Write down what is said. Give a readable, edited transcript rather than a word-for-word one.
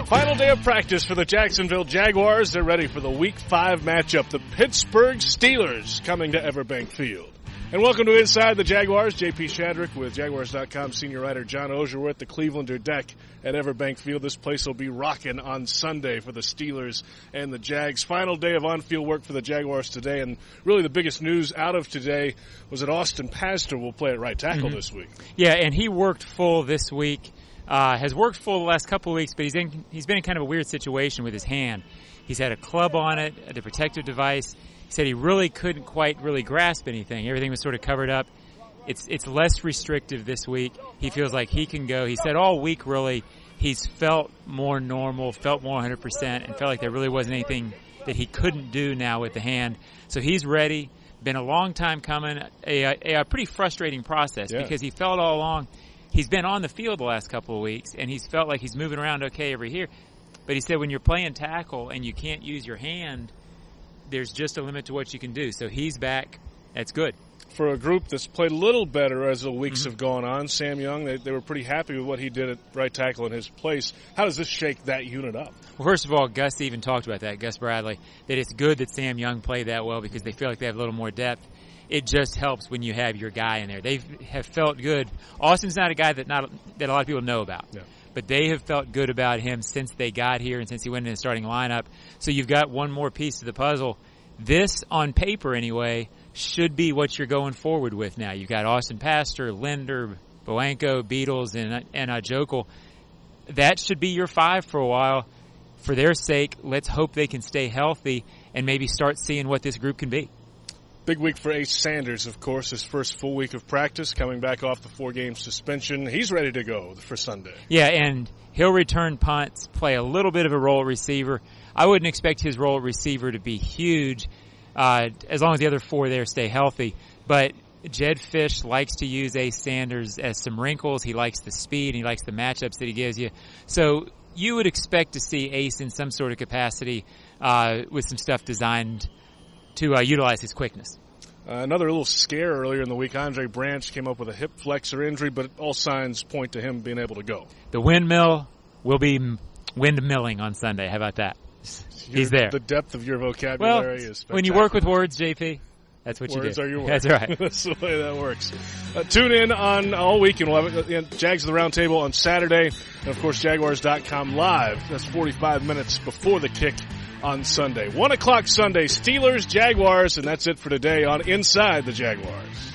Final day of practice for the Jacksonville Jaguars. They're ready for the Week 5 matchup. The Pittsburgh Steelers coming to Everbank Field. And welcome to Inside the Jaguars. J.P. Shadrick with Jaguars.com senior writer John Oehser. We're at the Clevelander deck at Everbank Field. This place will be rocking on Sunday for the Steelers and the Jags. Final day of on-field work for the Jaguars today. And really the biggest news out of today was that Austin Pastor will play at right tackle this week. Yeah, and he worked full this week. Has worked full the last couple of weeks, but he's been in kind of a weird situation with his hand. He's had a club on it, the protective device. He said he really couldn't quite really grasp anything. Everything was sort of covered up. It's less restrictive this week. He feels like he can go. He said all week really he's felt more normal, felt more 100%, and felt like there really wasn't anything that he couldn't do now with the hand. So he's ready. Been a long time coming, a pretty frustrating process because he felt all along. He's been on the field the last couple of weeks, and he's felt like he's moving around okay over here. But he said when you're playing tackle and you can't use your hand, there's just a limit to what you can do. So he's back. That's good. For a group that's played a little better as the weeks have gone on, Sam Young, they were pretty happy with what he did at right tackle in his place. How does this shake that unit up? Well, first of all, Gus even talked about that, Gus Bradley, that it's good that Sam Young played that well because they feel like they have a little more depth. It just helps when you have your guy in there. They have felt good. Austin's not a guy that a lot of people know about. Yeah. But they have felt good about him since they got here and since he went in the starting lineup. So you've got one more piece to the puzzle. This, on paper anyway, should be what you're going forward with now. You've got Austin Pastor, Linder, Boanko, Beatles, and Jokel. That should be your five for a while. For their sake, let's hope they can stay healthy and maybe start seeing what this group can be. Big week for Ace Sanders, of course, his first full week of practice, coming back off the 4-game suspension. He's ready to go for Sunday. Yeah, and he'll return punts, play a little bit of a role at receiver. I wouldn't expect his role at receiver to be huge as long as the other four there stay healthy. But Jed Fish likes to use Ace Sanders as some wrinkles. He likes the speed, and he likes the matchups that he gives you. So you would expect to see Ace in some sort of capacity with some stuff designed to utilize his quickness. Another little scare earlier in the week. Andre Branch came up with a hip flexor injury, but all signs point to him being able to go. The windmill will be windmilling on Sunday. How about that? He's there. The depth of your vocabulary is spectacular. When you work with words, JP, that's what you do. Words are your words. That's right. That's the way that works. Tune in on all week, and we'll have Jags of the Roundtable on Saturday. And, of course, Jaguars.com live. That's 45 minutes before the kick on Sunday. 1 o'clock Sunday, Steelers, Jaguars, and that's it for today on Inside the Jaguars.